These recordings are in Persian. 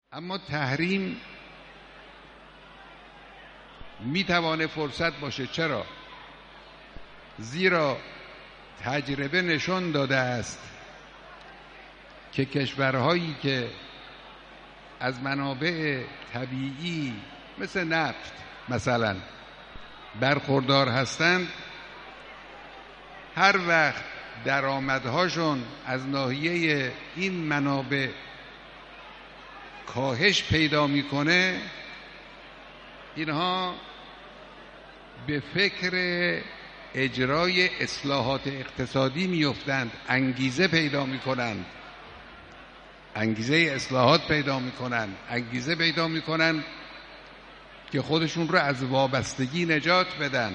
اما تحریم میتوانه فرصت باشه. چرا؟ زیرا تجربه نشان داده است که کشورهایی که از منابع طبیعی مثل نفت مثلا برخوردار هستند، هر وقت درآمدهاشون از ناحیه این منابع کاهش پیدا میکنه، اینها به فکر اجرای اصلاحات اقتصادی میافتند، انگیزه پیدا میکنند، انگیزه اصلاحات پیدا میکنند، انگیزه پیدا میکنند که خودشون رو از وابستگی نجات بدن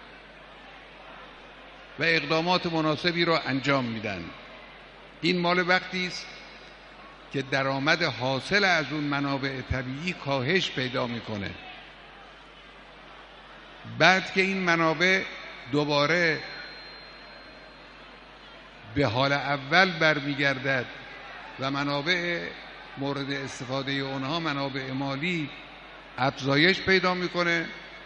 و اقدامات مناسبی رو انجام میدن. این مال وقتی است که درآمد حاصل از اون منابع طبیعی کاهش پیدا میکنه. بعد که این منابع دوباره به حال اول برمیگردد و منابع مورد استفاده اونها، منابع مالی، افزایش پیدا میکنه،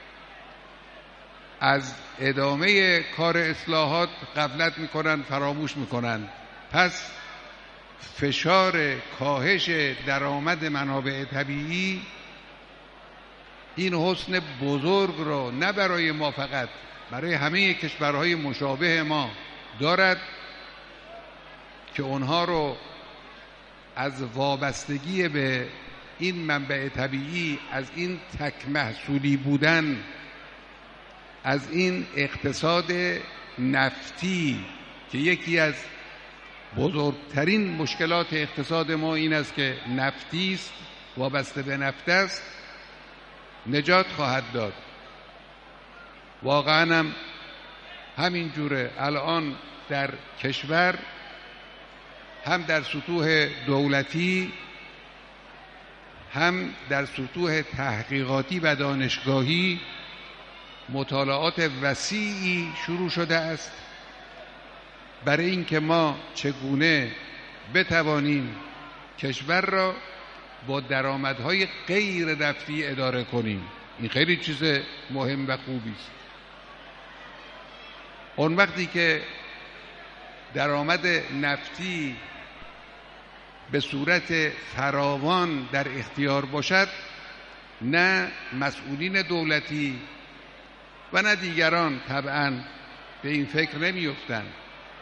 از ادامه کار اصلاحات غفلت میکنن، فراموش میکنن. پس فشار کاهش درآمد منابع طبیعی این حسن بزرگ رو نه برای ما فقط، برای همه کشورهای مشابه ما دارد که اونها رو از وابستگی به این منبع طبیعی، از این تک محصولی بودن، از این اقتصاد نفتی که یکی از بزرگترین مشکلات اقتصاد ما این است که نفتی است، وابسته به نفت است، نجات خواهد داد. واقعا هم همین جوره. الان در کشور هم در سطوح دولتی هم در سطوح تحقیقاتی و دانشگاهی مطالعات وسیعی شروع شده است برای اینکه ما چگونه بتوانیم کشور را با درآمدهای غیر نفتی اداره کنیم. این خیلی چیز مهم و خوبی است. اون وقتی که درآمد نفتی به صورت فراوان در اختیار باشد، نه مسئولین دولتی و نه دیگران طبعاً به این فکر نمی‌افتند.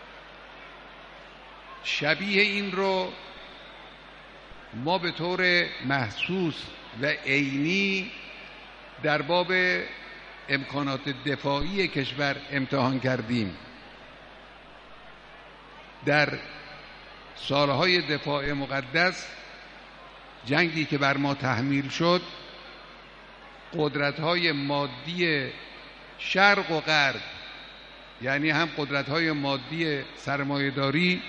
شبیه این رو ما به طور محسوس و عینی در باب امکانات دفاعی کشور امتحان کردیم. در سالهای دفاع مقدس، جنگی که بر ما تحمیل شد، قدرت‌های مادی شرق و غرب، یعنی هم قدرت‌های مادی سرمایه‌داری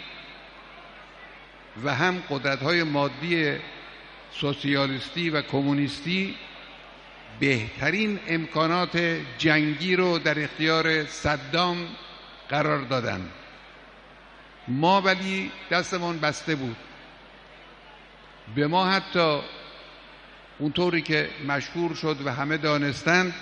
و هم قدرت‌های مادی سوسیالیستی و کمونیستی، بهترین امکانات جنگی رو در اختیار صدام قرار دادن. ما ولی دستمون بسته بود. به ما حتی اونطوری که مشهور شد و همه دانستند،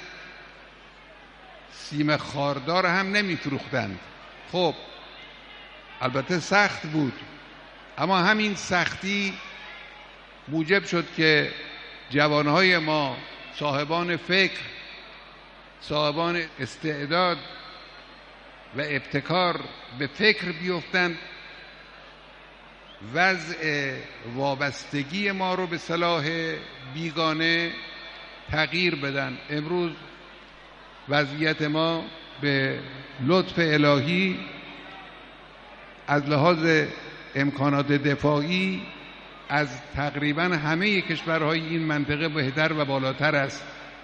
سیم خاردار هم نمیفروختند. خب البته سخت بود، اما همین سختی موجب شد که جوانهای ما، صاحبان فکر، صاحبان استعداد و ابتکار، به فکر بیفتند، وضع وابستگی ما رو به سلاح بیگانه تغییر بدن. امروز وضعیت ما به لطف الهی از لحاظ امکانات دفاعی از تقریبا همه کشورهای این منطقه بهتر و بالاتر است.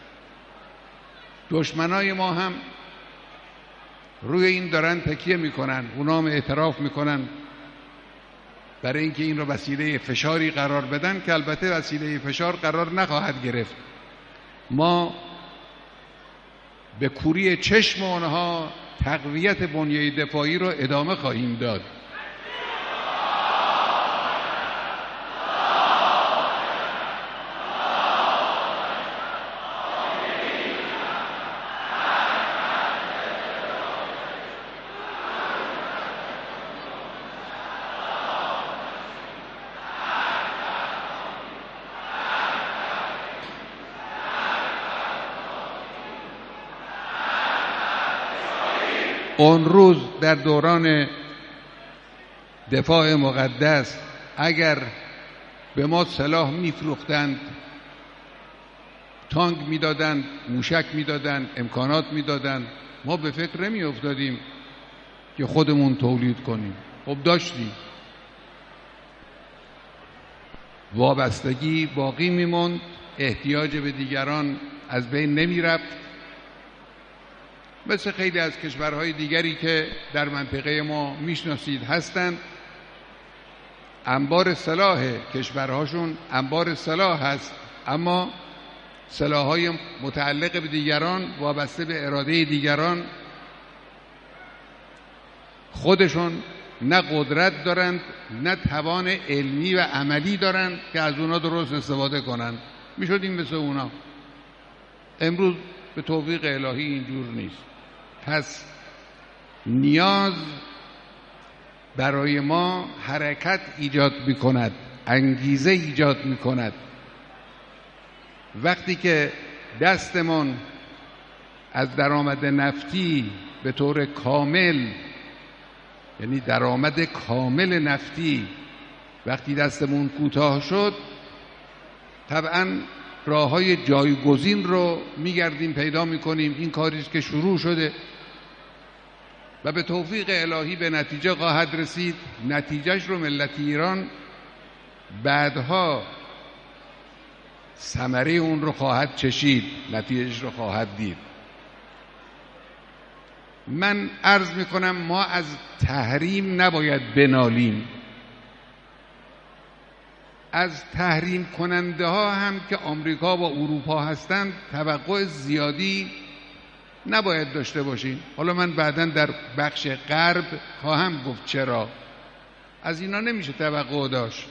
دشمنای ما هم روی این دارن تکیه میکنن، اونا هم اعتراف میکنن برای اینکه این رو وسیله فشاری قرار بدن، که البته وسیله فشار قرار نخواهد گرفت. ما به کوری چشم آنها تقویت بنیه دفاعی رو ادامه خواهیم داد. اون روز در دوران دفاع مقدس اگر به ما سلاح میفروختند، تانک میدادند، موشک میدادند، امکانات میدادند، ما به فکر نمی افتادیم که خودمون تولید کنیم. خب داشتیم، وابستگی باقی میموند، احتیاج به دیگران از بین نمی رفت. مثل خیلی از کشورهای دیگری که در منطقه ما میشناسید هستند، انبار سلاح کشورهاشون انبار سلاح هست، اما سلاح‌های متعلق به دیگران، وابسته به اراده دیگران، خودشون نه قدرت دارند نه توان علمی و عملی دارند که از اونا درست استفاده کنند. میشدیم مثل اونا. امروز به توفیق الهی اینجور نیست. پس نیاز برای ما حرکت ایجاد میکند، انگیزه ایجاد میکند. وقتی که دستمون از درآمد نفتی به طور کامل، یعنی درآمد کامل نفتی، وقتی دستمون کوتاه شد، طبعا راه‌های جایگزین رو میگردیم پیدا میکنیم. این کاریست که شروع شده و به توفیق الهی به نتیجه خواهد رسید. نتیجهش رو ملت ایران بعدها ثمره اون رو خواهد چشید، نتیجهش رو خواهد دید. من عرض میکنم ما از تحریم نباید بنالیم. از تحریم کننده ها هم که آمریکا و اروپا هستند توقع زیادی نباید داشته باشیم. حالا من بعداً در بخش غرب خواهم گفت چرا. از اینا نمیشه توقع داشت.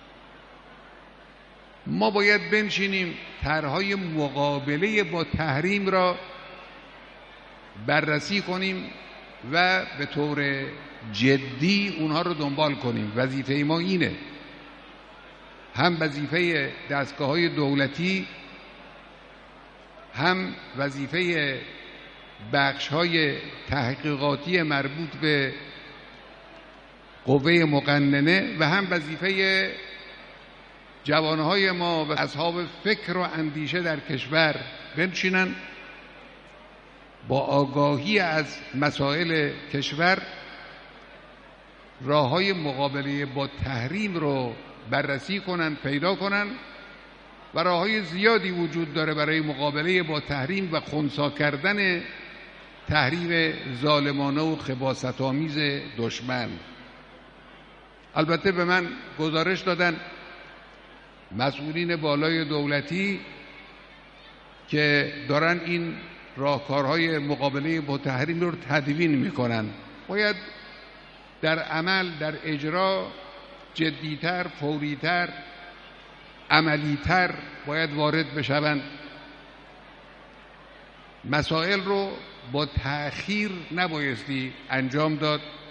ما باید بنشینیم طرح‌های مقابله با تحریم را بررسی کنیم و به طور جدی اونها رو دنبال کنیم. وظیفه ما اینه، هم وظیفه دستگاه‌های دولتی، هم وظیفه بخش‌های تحقیقاتی مربوط به قوه مقننه و هم وظیفه جوانهای ما و اصحاب فکر و اندیشه در کشور بنشینن با آگاهی از مسائل کشور راه‌های مقابله با تحریم رو بررسی کنن، پیدا کنن. و راه‌های زیادی وجود داره برای مقابله با تحریم و خنثی کردن تحریم ظالمانه و خباثت‌آمیز دشمن. البته به من گزارش دادن مسئولین بالای دولتی که دارن این راهکارهای مقابله با تحریم رو تدوین میکنن. باید در عمل، در اجرا جدیتر، فوریتر، عملیتر باید وارد بشوند. مسائل رو با تأخیر نبایستی انجام داد.